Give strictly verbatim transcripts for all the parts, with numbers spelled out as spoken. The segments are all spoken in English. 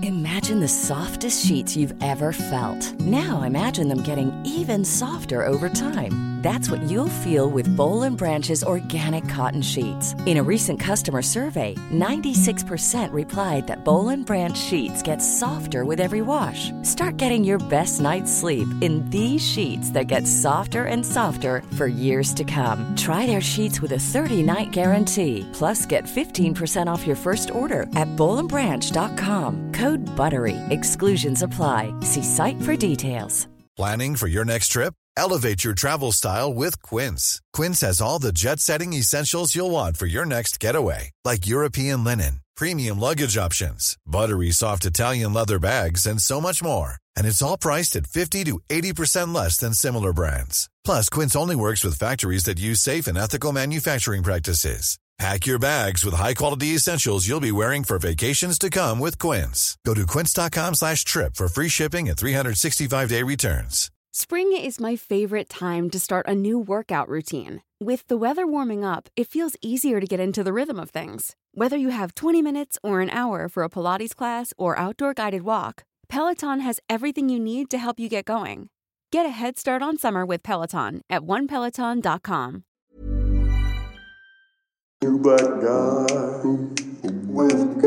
Imagine the softest sheets you've ever felt. Now imagine them getting even softer over time. That's what you'll feel with Boll and Branch's organic cotton sheets. In a recent customer survey, ninety-six percent replied that Boll and Branch sheets get softer with every wash. Start getting your best night's sleep in these sheets that get softer and softer for years to come. Try their sheets with a thirty-night guarantee. Plus, get fifteen percent off your first order at boll and branch dot com. Code BUTTERY. Exclusions apply. See site for details. Planning for your next trip? Elevate your travel style with Quince. Quince has all the jet-setting essentials you'll want for your next getaway, like European linen, premium luggage options, buttery soft Italian leather bags, and so much more. And it's all priced at fifty to eighty percent less than similar brands. Plus, Quince only works with factories that use safe and ethical manufacturing practices. Pack your bags with high-quality essentials you'll be wearing for vacations to come with Quince. Go to quince.com slash trip for free shipping and three sixty-five day returns. Spring is my favorite time to start a new workout routine. With the weather warming up, it feels easier to get into the rhythm of things. Whether you have twenty minutes or an hour for a Pilates class or outdoor guided walk, Peloton has everything you need to help you get going. Get a head start on summer with Peloton at one peloton dot com. You black guy with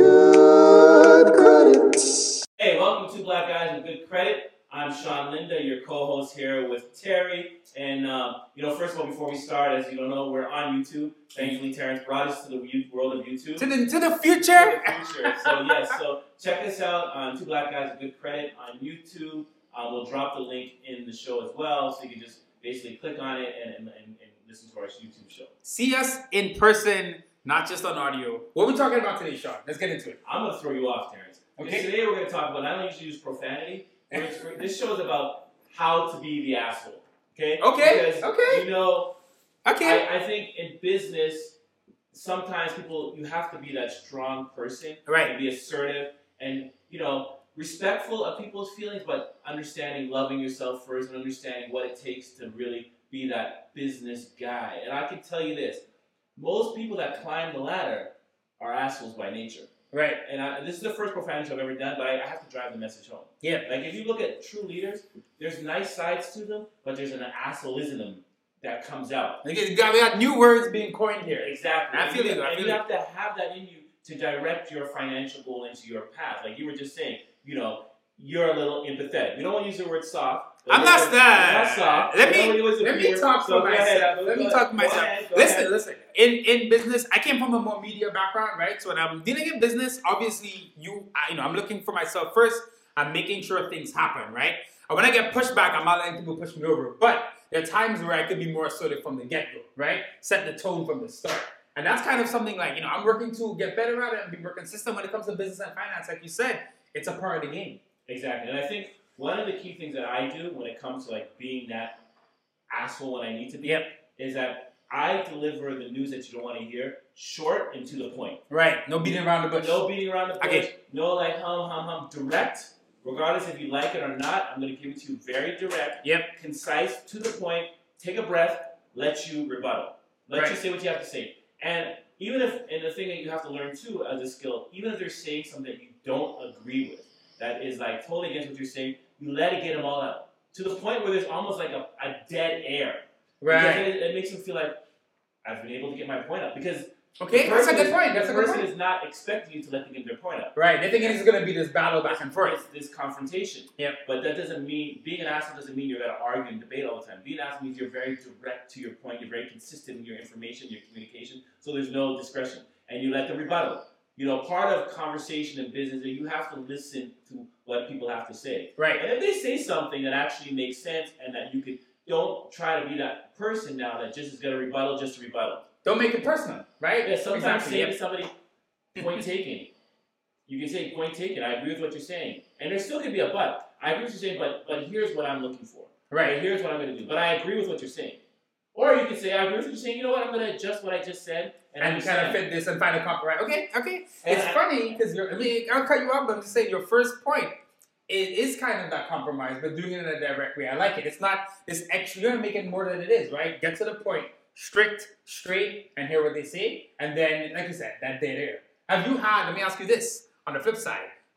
good credit. Hey, welcome to Black Guys with Good Credit. I'm Sean Linda, your co-host here with Terry. And, um, you know, first of all, before we start, as you don't know, we're on YouTube. Thankfully, Terrence brought us to the world of YouTube. To the, to the future? To the future. So, yes, so check us out on Two Black Guys with Good Credit on YouTube. Uh, we'll drop the link in the show as well, so you can just basically click on it and, and, and, and listen to our YouTube show. See us in person, not just on audio. What are we talking about today, Sean? Let's get into it. I'm going to throw you off, Terrence. Okay. Today we're going to talk about, I don't usually use profanity. This show is about how to be the asshole. Okay? Okay. Because, okay. you know, okay. I, I think in business, sometimes people, you have to be that strong person. Right. And be assertive and, you know, respectful of people's feelings, but understanding, loving yourself first and understanding what it takes to really be that business guy. And I can tell you this, most people that climb the ladder are assholes by nature. Right. And I, this is the first profanity show I've ever done, but I, I have to drive the message home. Yeah. Like, if you look at true leaders, there's nice sides to them, but there's an assholeism that comes out. We got, we got new words being coined here. Exactly. I feel you, you. I and feel you it. have to have that in you to direct your financial goal into your path. Like you were just saying, you know, you're a little empathetic. We don't want to use the word soft. I'm not that. Not soft. Let me, let me talk for myself. Let me talk for myself. Listen, listen. In in business, I came from a more media background, right? So when I'm dealing in business, obviously, you, I, you know, I'm looking for myself first. I'm making sure things happen, right? And when I get pushed back, I'm not letting people push me over. But there are times where I could be more assertive from the get-go, right? Set the tone from the start. And that's kind of something like, you know, I'm working to get better at it and be more consistent when it comes to business and finance. Like you said, it's a part of the game. Exactly. And I think one of the key things that I do when it comes to like being that asshole when I need to be yep. is that I deliver the news that you don't want to hear short and to the point. Right. No beating around the bush. No beating around the bush. Okay. No like hum, hum, hum. Direct. Regardless if you like it or not, I'm going to give it to you very direct. Yep. Concise, to the point. Take a breath. Let you rebuttal. Let right. you say what you have to say. And even if, and the thing that you have to learn too as a skill, even if they're saying something that you don't agree with, that is like totally against what you're saying, you let it get them all out. To the point where there's almost like a, a dead air. Right. Because it, it makes them feel like, I've been able to get my point out. Because okay, that's a good point. That's the a good person point. is not expecting you to let them get their point out. Right. They think it's going to be this battle back and forth. This, this confrontation. Yep. But that doesn't mean, being an asshole doesn't mean you're going to argue and debate all the time. Being an asshole means you're very direct to your point. You're very consistent in your information, your communication. So there's no discretion. And you let them rebuttal. You know, part of conversation in business is you have to listen to what people have to say. Right. And if they say something that actually makes sense and that you could, don't try to be that person now that just is going to rebuttal just to rebuttal. Don't make it personal, right? Yeah, sometimes exactly. say yep. to somebody, point taken. You can say, point taken, I agree with what you're saying. And there still could be a but. I agree with what you're saying, but but here's what I'm looking for. Right. Or here's what I'm going to do. But I agree with what you're saying. Or you can say, I agree with what you're saying. You know what? I'm going to adjust what I just said. And, and kind of fit this and find a compromise. Okay, okay. And it's I, funny because you're, I mean, I'll cut you off, but I'm just saying your first point, it is kind of that compromise, but doing it in a direct way. I like it. It's not this extra, you're going to make it more than it is, right? Get to the point, strict, straight, and hear what they say. And then, like you said, that dead air. Have you had, let me ask you this, on the flip side,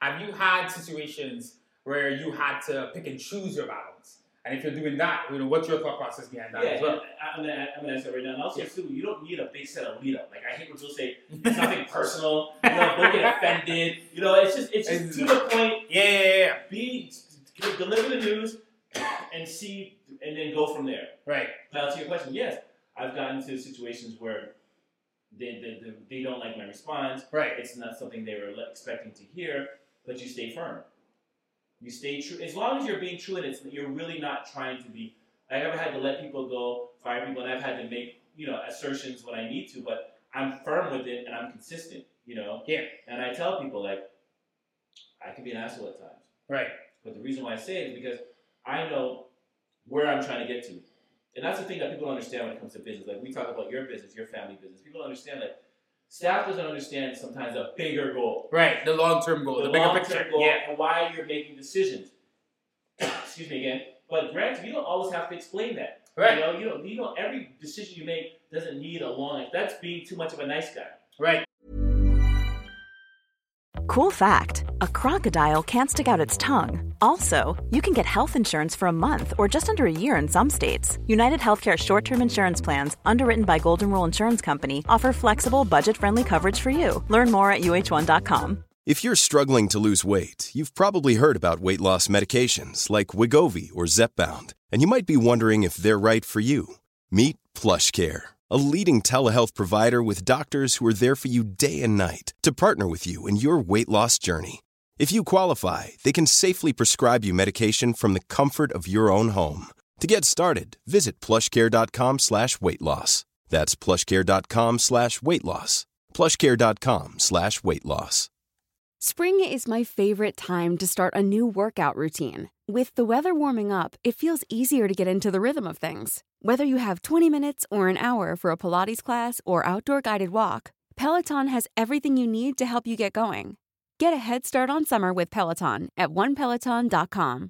have you had situations where you had to pick and choose your battles? And if you're doing that, you know, what's your thought process behind that yeah, as well? I'm gonna, I'm gonna answer right now. And also, yeah. too, you don't need a big set of lead up. Like I hate when people say it's nothing personal. You know, don't get offended. You know, it's just, it's just to the point. Yeah, yeah, yeah. Be deliver the news and see, and then go from there. Right. Now to your question, yes, I've gotten to situations where they they, they, they don't like my response. Right. It's not something they were expecting to hear, but you stay firm. You stay true. As long as you're being true and it's you're really not trying to be. I've ever had to let people go, fire people, and I've had to make, you know, assertions when I need to, but I'm firm with it and I'm consistent, you know? Yeah. And I tell people, like, I can be an asshole at times. Right. But the reason why I say it is because I know where I'm trying to get to. And that's the thing that people don't understand when it comes to business. Like, we talk about your business, your family business. People don't understand that staff doesn't understand sometimes a bigger goal. Right, the long-term goal, the, the bigger picture. Goal yeah. And why you're making decisions. Excuse me again. But granted, you don't always have to explain that. Right. You know, you don't, you know, every decision you make doesn't need a long, that's being too much of a nice guy. Right. Cool fact, a crocodile can't stick out its tongue. Also, you can get health insurance for a month or just under a year in some states. United Healthcare short-term insurance plans, underwritten by Golden Rule Insurance Company, offer flexible, budget-friendly coverage for you. Learn more at U H one dot com. If you're struggling to lose weight, you've probably heard about weight loss medications like Wegovy or Zepbound, and you might be wondering if they're right for you. Meet PlushCare, a leading telehealth provider with doctors who are there for you day and night to partner with you in your weight loss journey. If you qualify, they can safely prescribe you medication from the comfort of your own home. To get started, visit plushcare.com slash weight loss. That's plushcare.com slash weight loss. plushcare.com slash weight loss. Spring is my favorite time to start a new workout routine. With the weather warming up, it feels easier to get into the rhythm of things. Whether you have twenty minutes or an hour for a Pilates class or outdoor guided walk, Peloton has everything you need to help you get going. Get a head start on summer with Peloton at one peloton dot com.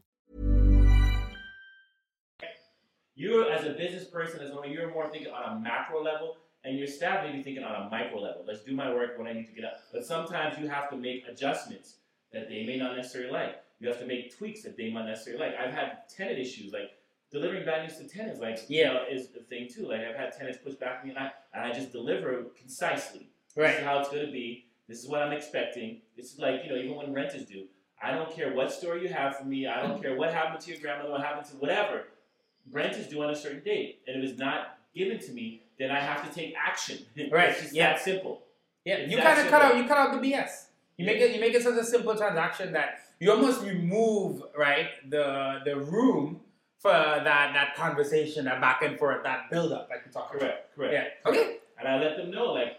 You, as a business person, as long as you're more thinking on a macro level, and your staff may be thinking on a micro level. Let's do my work when I need to get up. But sometimes you have to make adjustments that they may not necessarily like. You have to make tweaks that they might necessarily like. I've had tenant issues, like delivering bad news to tenants, like yeah, you know, is a thing too. Like I've had tenants push back at me, and I and I just deliver concisely. Right. This is how it's going to be. This is what I'm expecting. This is like, you know, even when renters do. I don't care what story you have for me. I don't care what happened to your grandmother, what happened to whatever. Rent is due on a certain date, and if it's not given to me, then I have to take action. Right. It's just yeah. that simple. Yeah. It's you that kind of simple. cut out. You cut out the B S. You make it. You make it such a simple transaction that you almost remove right the the room for that that conversation, that back and forth, that build up, like we talked about. Correct. Correct. Yeah. Okay. And I let them know, like,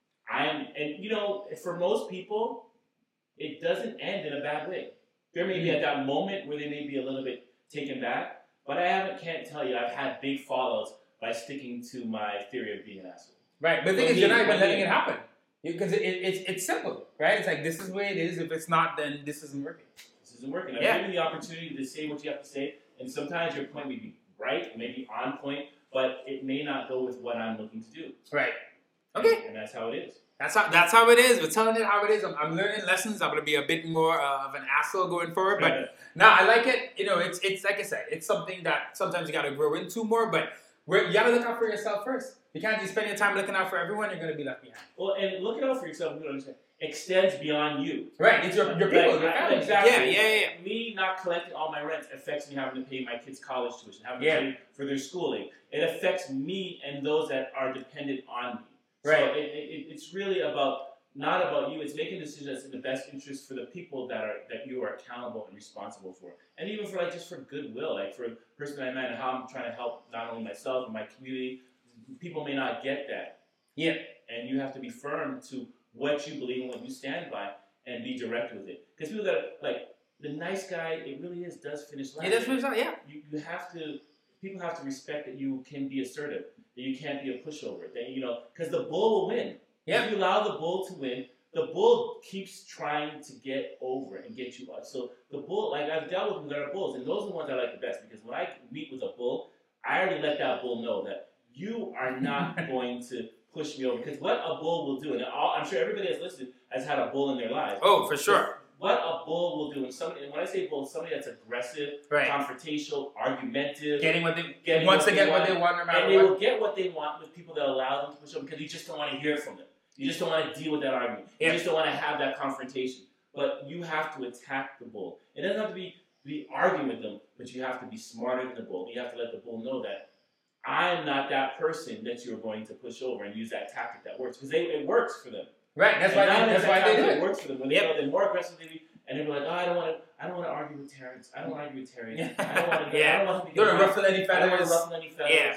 I am, and you know, for most people, it doesn't end in a bad way. There may be at that moment where they may be a little bit taken back, but I haven't, can't tell you, I've had big fallouts by sticking to my theory of being an asshole. Right, but the thing For is, me, you're not even for letting me. it happen. Because it, it, it's it's simple, right? It's like, this is the way it is. If it's not, then this isn't working. This isn't working. I've Yeah. given you the opportunity to say what you have to say, and sometimes your point may be right, may be on point, but it may not go with what I'm looking to do. Right. Okay. And, and that's how it is. That's how that's how it is. We're telling it how it is. I'm, I'm learning lessons. I'm gonna be a bit more uh, of an asshole going forward. But now I like it. You know, it's it's like I said, it's something that sometimes you gotta grow into more. But we're, you gotta look out for yourself first. You can't just spend your time looking out for everyone. You're gonna be left behind. Well, and looking out for yourself, you know, understand, extends beyond you. Right. It's your your people, Like, your I- family. Exactly. Yeah, yeah, yeah. Me not collecting all my rent affects me having to pay my kids' college tuition, having Yeah. to pay for their schooling. It affects me and those that are dependent on me. Right. So it, it, it's really about not about you. It's making decisions that's in the best interest for the people that are that you are accountable and responsible for, and even for like just for goodwill, like for the person that I met and how I'm trying to help not only myself and my community. People may not get that. Yeah. And you have to be firm to what you believe and what you stand by, and be direct with it. Because people that are, like the nice guy, it really is does finish last. It does finish last, yeah. You you have to. People have to respect that you can be assertive, that you can't be a pushover. That you know, because the bull will win. Yeah. If you allow the bull to win, the bull keeps trying to get over and get you out. So the bull, like I've dealt with people that are bulls, and those are the ones I like the best, because when I meet with a bull, I already let that bull know that you are not going to push me over. Because what a bull will do, and all, I'm sure everybody that's listened has had a bull in their lives. Oh, for sure. what a bull will do, and somebody, and when I say bull, somebody that's aggressive, right. confrontational, argumentative, getting what they getting wants what to get want, what they want, no matter and they what. will get what they want with people that allow them to push up because you just don't want to hear from them. You just don't want to deal with that argument. You yeah. just don't want to have that confrontation. But you have to attack the bull. It doesn't have to be be arguing with them, but you have to be smarter than the bull. You have to let the bull know that I'm not that person that you're going to push over and use that tactic that works because it works for them. Right. That's and why. They, that's why they do it. It works for them when they yep. know they're more aggressive than you. And they're like, oh, I don't want to. I don't want to argue with Terrence. I don't want to argue with Terrence. I don't want to. yeah. I don't want to. Don't ruffle any feathers. I don't want to ruffle any feathers. Yeah.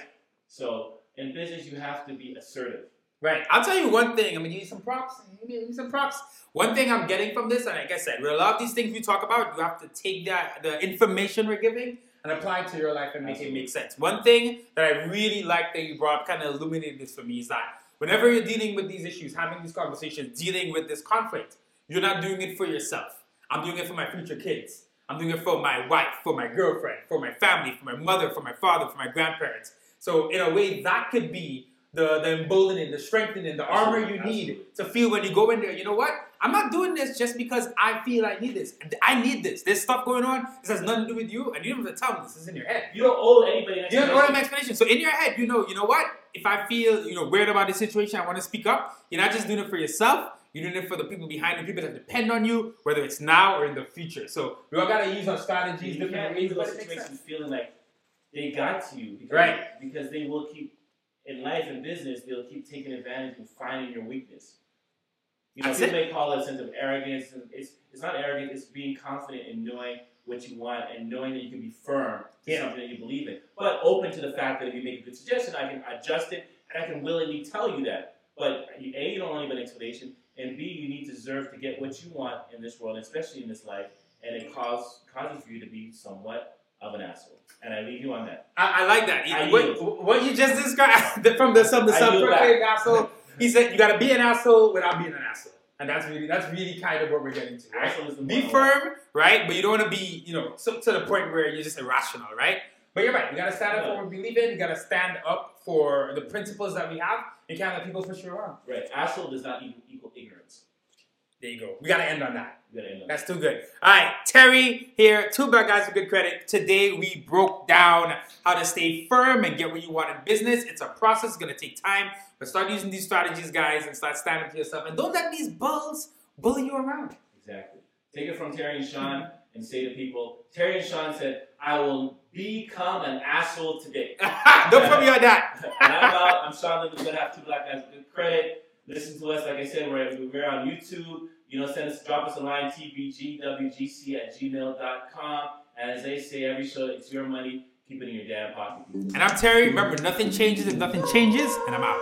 So in business, you have to be assertive. Right. I'll tell you one thing. I'm gonna give you some props. Give you some props. One thing I'm getting from this, and like I said, a lot of these things we talk about, you have to take that the information we're giving and apply it to your life and make Absolutely. It make sense. One thing that I really like that you brought up, kind of illuminated this for me, is that whenever you're dealing with these issues, having these conversations, dealing with this conflict, you're not doing it for yourself. I'm doing it for my future kids. I'm doing it for my wife, for my girlfriend, for my family, for my mother, for my father, for my grandparents. So in a way, that could be the, the emboldening, the strengthening, the armor you need Absolutely. To feel when you go in there, you know what? I'm not doing this just because I feel I need this. I need this. There's stuff going on. This has nothing to do with you, and you don't have to tell me this is in your head. You don't owe anybody an explanation. You don't owe them an explanation. So in your head, you know, you know what? If I feel, you know, weird about the situation, I want to speak up. You're not just doing it for yourself. You're doing it for the people behind you, people that depend on you, whether it's now or in the future. So we all gotta use our strategies, you different can't ways. those situations feeling like they got to you, because, right? Because they will keep in life and business. They'll keep taking advantage and finding your weakness. You know, people may call it a sense of arrogance, and it's it's not arrogance. It's being confident in knowing what you want and knowing that you can be firm to yeah. something that you believe in, but open to the fact that if you make a good suggestion, I can adjust it and I can willingly tell you that. But you, A, you don't want to give an explanation, and B, you need to deserve to get what you want in this world, especially in this life, and it cause, causes for you to be somewhat of an asshole. And I leave you on that. I, I like that. I what, what you just described from the some the self-proclaimed asshole. He said you got to be an asshole without being an asshole, and that's really that's really kind of what we're getting to. Right? Asshole is the be firm, right? But you don't want to be, you know, so, to the point where you're just irrational, right? But you're right. You got to stand up for what we believe in. You got to stand up for the principles that we have. You can't let people push you around. Right. Asshole does not equal, equal ignorance. There you go. We got to end on that. We got to end on That's that. too good. All right. Terry here. Two Black Guys with Good Credit. Today we broke down how to stay firm and get what you want in business. It's a process. It's going to take time. But start using these strategies, guys, and start standing to yourself. And don't let these bulls bully you around. Exactly. Take it from Terry and Sean and say to people, Terry and Sean said, I will become an asshole today. Don't put me on that. And I'm out. I'm Sean Lippman's going to have Two Black Guys with Good Credit. Listen to us. Like I said, we're, we're on YouTube. You know, send us, drop us a line, T B G W G C at gmail dot com. And as they say, every show, it's your money. Keep it in your damn pocket. And I'm Terry. Remember, nothing changes if nothing changes. And I'm out.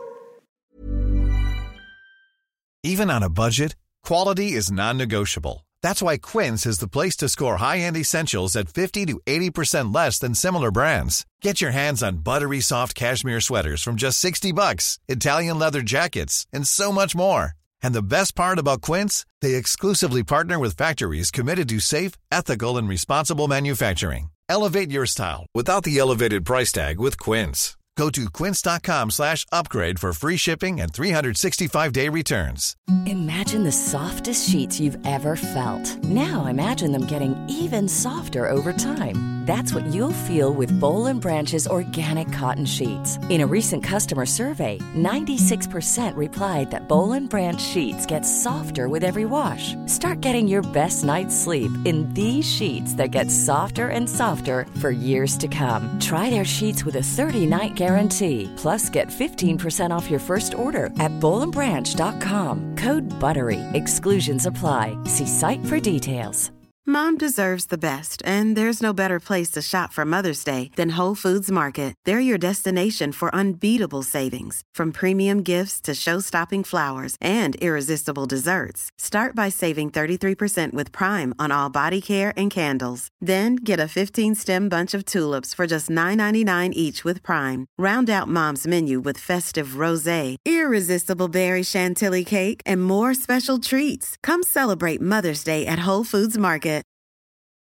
Even on a budget, quality is non-negotiable. That's why Quince is the place to score high-end essentials at fifty to eighty percent less than similar brands. Get your hands on buttery soft cashmere sweaters from just sixty bucks, Italian leather jackets, and so much more. And the best part about Quince, they exclusively partner with factories committed to safe, ethical, and responsible manufacturing. Elevate your style without the elevated price tag with Quince. Go to quince.com slash upgrade for free shipping and three sixty-five day returns. Imagine the softest sheets you've ever felt. Now imagine them getting even softer over time. That's what you'll feel with Boll and Branch's organic cotton sheets. In a recent customer survey, ninety-six percent replied that Boll and Branch sheets get softer with every wash. Start getting your best night's sleep in these sheets that get softer and softer for years to come. Try their sheets with a thirty-night guarantee. Plus, get fifteen percent off your first order at boll and branch dot com. Code BUTTERY. Exclusions apply. See site for details. Mom deserves the best, and there's no better place to shop for Mother's Day than Whole Foods Market. They're your destination for unbeatable savings, from premium gifts to show-stopping flowers and irresistible desserts. Start by saving thirty-three percent with Prime on all body care and candles. Then get a fifteen-stem bunch of tulips for just nine ninety-nine each with Prime. Round out Mom's menu with festive rosé, irresistible berry chantilly cake, and more special treats. Come celebrate Mother's Day at Whole Foods Market.